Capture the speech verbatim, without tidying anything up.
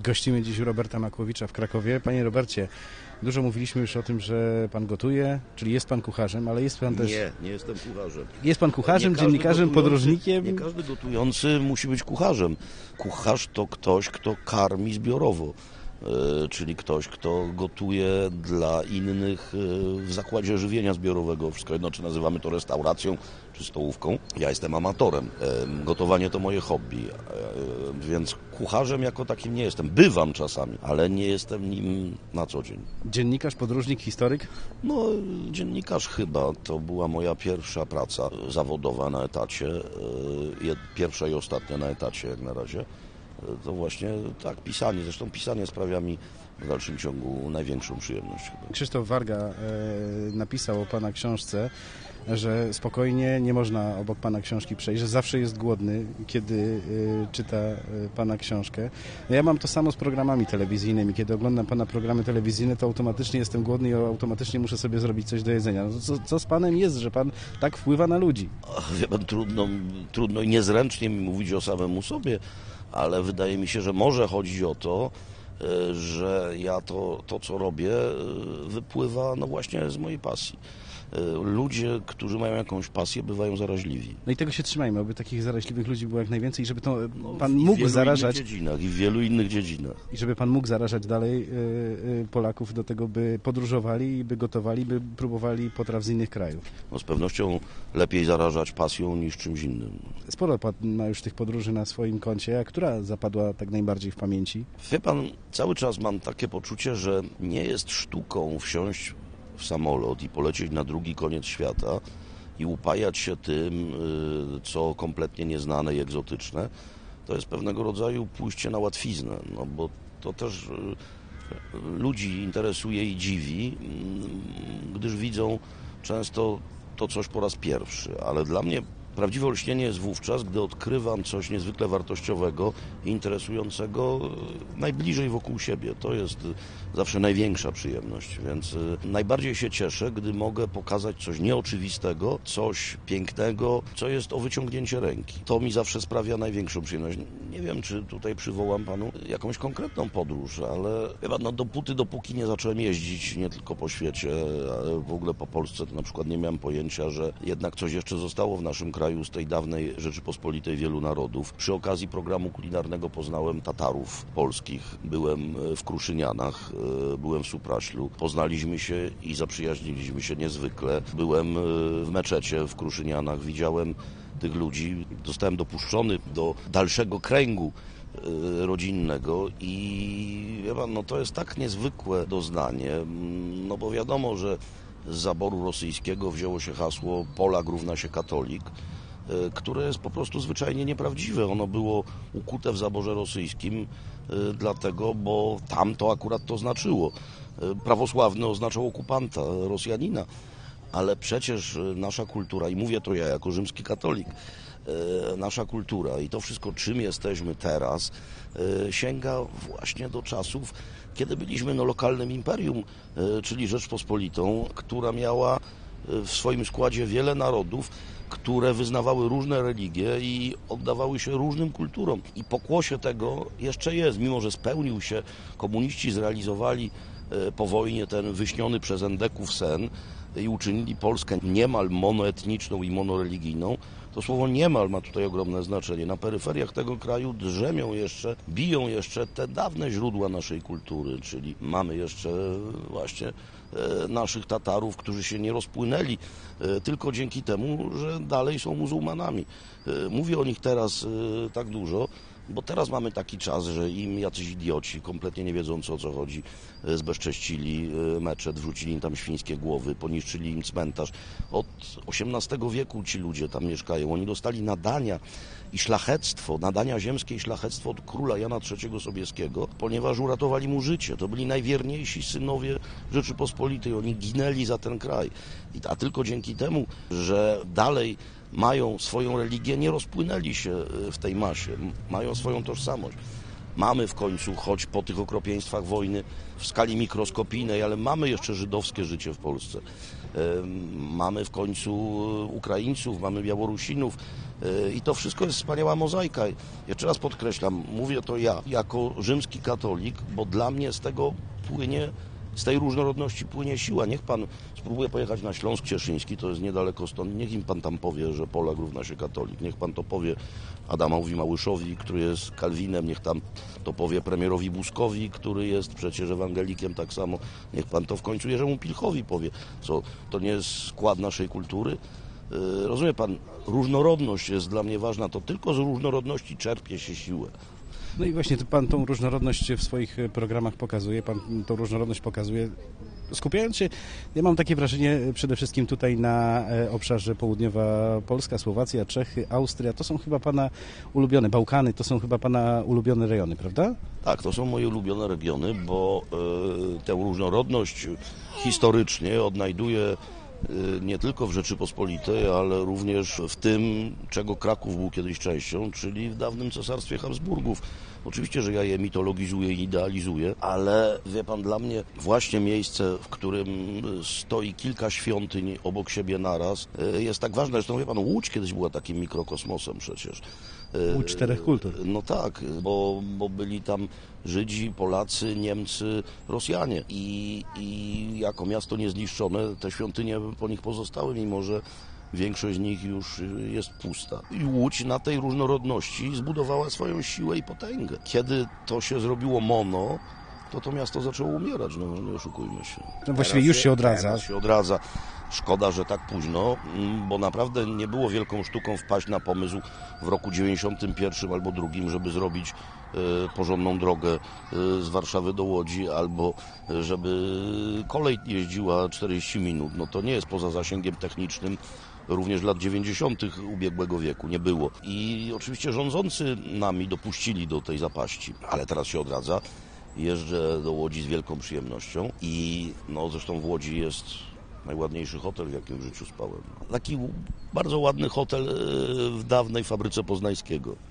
Gościmy dziś u Roberta Makłowicza w Krakowie. Panie Robercie, dużo mówiliśmy już o tym, że pan gotuje, czyli jest pan kucharzem, ale jest pan też... Nie, nie jestem kucharzem. Jest pan kucharzem, dziennikarzem, podróżnikiem? Nie każdy gotujący musi być kucharzem. Kucharz to ktoś, kto karmi zbiorowo. Czyli ktoś, kto gotuje dla innych w zakładzie żywienia zbiorowego. Wszystko jedno, czy nazywamy to restauracją, czy stołówką. Ja jestem amatorem. Gotowanie to moje hobby, więc kucharzem jako takim nie jestem. Bywam czasami, ale nie jestem nim na co dzień. Dziennikarz, podróżnik, historyk? No, dziennikarz chyba. To była moja pierwsza praca zawodowa na etacie. Pierwsza i ostatnia na etacie jak na razie. To właśnie tak, pisanie. Zresztą pisanie sprawia mi w dalszym ciągu największą przyjemność. Krzysztof Warga e, napisał o pana książce, że spokojnie nie można obok pana książki przejść, że zawsze jest głodny, kiedy e, czyta e, pana książkę. No ja mam to samo z programami telewizyjnymi. Kiedy oglądam pana programy telewizyjne, to automatycznie jestem głodny i automatycznie muszę sobie zrobić coś do jedzenia. No co, co z panem jest, że pan tak wpływa na ludzi? Wie pan, trudno, trudno i niezręcznie mi mówić o samemu sobie, ale wydaje mi się, że może chodzić o to, że ja to, to co robię, wypływa no właśnie z mojej pasji. Ludzie, którzy mają jakąś pasję, bywają zaraźliwi. No i tego się trzymajmy, aby takich zaraźliwych ludzi było jak najwięcej i żeby to no, pan mógł zarażać. W wielu innych dziedzinach i w wielu innych dziedzinach. I żeby pan mógł zarażać dalej y, y, Polaków do tego, by podróżowali, by gotowali, by próbowali potraw z innych krajów. No z pewnością lepiej zarażać pasją niż czymś innym. Sporo pan ma już tych podróży na swoim koncie, a która zapadła tak najbardziej w pamięci? Wie pan, cały czas mam takie poczucie, że nie jest sztuką wsiąść w samolot i polecieć na drugi koniec świata i upajać się tym, co kompletnie nieznane i egzotyczne. To jest pewnego rodzaju pójście na łatwiznę, no bo to też ludzi interesuje i dziwi, gdyż widzą często to coś po raz pierwszy, ale dla mnie prawdziwe olśnienie jest wówczas, gdy odkrywam coś niezwykle wartościowego i interesującego najbliżej wokół siebie. To jest zawsze największa przyjemność, więc najbardziej się cieszę, gdy mogę pokazać coś nieoczywistego, coś pięknego, co jest o wyciągnięcie ręki. To mi zawsze sprawia największą przyjemność. Nie wiem, czy tutaj przywołam panu jakąś konkretną podróż, ale chyba no dopóty, dopóki nie zacząłem jeździć nie tylko po świecie, ale w ogóle po Polsce, to na przykład nie miałem pojęcia, że jednak coś jeszcze zostało w naszym kraju z tej dawnej Rzeczypospolitej wielu narodów. Przy okazji programu kulinarnego poznałem Tatarów polskich. Byłem w Kruszynianach, byłem w Supraślu. Poznaliśmy się i zaprzyjaźniliśmy się niezwykle. Byłem w meczecie w Kruszynianach, widziałem tych ludzi. Zostałem dopuszczony do dalszego kręgu rodzinnego i wie pan, no to jest tak niezwykłe doznanie, no bo wiadomo, że z zaboru rosyjskiego wzięło się hasło Polak równa się katolik, które jest po prostu zwyczajnie nieprawdziwe. Ono było ukute w zaborze rosyjskim dlatego, bo tam to akurat to znaczyło. Prawosławny oznaczał okupanta, Rosjanina, ale przecież nasza kultura, i mówię to ja jako rzymski katolik, nasza kultura i to wszystko, czym jesteśmy teraz, sięga właśnie do czasów, kiedy byliśmy no, lokalnym imperium, czyli Rzeczpospolitą, która miała w swoim składzie wiele narodów, które wyznawały różne religie i oddawały się różnym kulturom. I pokłosie tego jeszcze jest, mimo że spełnił się, komuniści zrealizowali po wojnie ten wyśniony przez endeków sen i uczynili Polskę niemal monoetniczną i monoreligijną. To słowo niemal ma tutaj ogromne znaczenie. Na peryferiach tego kraju drzemią jeszcze, biją jeszcze te dawne źródła naszej kultury, czyli mamy jeszcze właśnie naszych Tatarów, którzy się nie rozpłynęli tylko dzięki temu, że dalej są muzułmanami. Mówię o nich teraz tak dużo, bo teraz mamy taki czas, że im jacyś idioci, kompletnie nie wiedzący o co chodzi, zbezcześcili meczet, wrzucili im tam świńskie głowy, poniszczyli im cmentarz. Od osiemnastego wieku ci ludzie tam mieszkają. Oni dostali nadania i szlachectwo, nadania ziemskie i szlachectwo od króla Jana trzeciego Sobieskiego, ponieważ uratowali mu życie. To byli najwierniejsi synowie Rzeczypospolitej. Oni ginęli za ten kraj. A tylko dzięki temu, że dalej mają swoją religię, nie rozpłynęli się w tej masie, mają swoją tożsamość. Mamy w końcu, choć po tych okropieństwach wojny w skali mikroskopijnej, ale mamy jeszcze żydowskie życie w Polsce. Mamy w końcu Ukraińców, mamy Białorusinów, I to wszystko jest wspaniała mozaika. Jeszcze raz podkreślam, mówię to ja, jako rzymski katolik, bo dla mnie z tego płynie, z tej różnorodności płynie siła. Niech pan spróbuje pojechać na Śląsk Cieszyński, to jest niedaleko stąd. Niech im pan tam powie, że Polak równa się katolik. Niech pan to powie Adamowi Małyszowi, który jest kalwinem. Niech tam to powie premierowi Buzkowi, który jest przecież ewangelikiem tak samo. Niech pan to w końcu Jerzemu Pilchowi powie, co to nie jest skład naszej kultury. Rozumie pan, różnorodność jest dla mnie ważna. To tylko z różnorodności czerpie się siłę. No i właśnie pan tą różnorodność w swoich programach pokazuje, pan tą różnorodność pokazuje, skupiając się, ja mam takie wrażenie przede wszystkim tutaj na obszarze południowa Polska, Słowacja, Czechy, Austria, to są chyba pana ulubione, Bałkany, to są chyba pana ulubione rejony, prawda? Tak, to są moje ulubione regiony, bo y, tę różnorodność historycznie odnajduję nie tylko w Rzeczypospolitej, ale również w tym, czego Kraków był kiedyś częścią, czyli w dawnym Cesarstwie Habsburgów. Oczywiście, że ja je mitologizuję i idealizuję, ale wie pan, dla mnie właśnie miejsce, w którym stoi kilka świątyń obok siebie naraz, jest tak ważne. Zresztą wie pan, Łódź kiedyś była takim mikrokosmosem przecież. Łódź czterech kultur. No tak, bo, bo byli tam Żydzi, Polacy, Niemcy, Rosjanie i, i jako miasto niezniszczone te świątynie po nich pozostały, mimo że większość z nich już jest pusta. I Łódź na tej różnorodności zbudowała swoją siłę i potęgę. Kiedy to się zrobiło mono, to to miasto zaczęło umierać, no nie oszukujmy się. No właściwie już się odradza. Teraz się odradza. Szkoda, że tak późno, bo naprawdę nie było wielką sztuką wpaść na pomysł w roku dziewięćdziesiątym pierwszym albo drugim, żeby zrobić porządną drogę z Warszawy do Łodzi, albo żeby kolej jeździła czterdzieści minut. No to nie jest poza zasięgiem technicznym również lat dziewięćdziesiątych ubiegłego wieku. Nie było. I oczywiście rządzący nami dopuścili do tej zapaści, ale teraz się odradza. Jeżdżę do Łodzi z wielką przyjemnością i no zresztą w Łodzi jest najładniejszy hotel, w jakim w życiu spałem. Taki bardzo ładny hotel w dawnej fabryce Poznańskiego.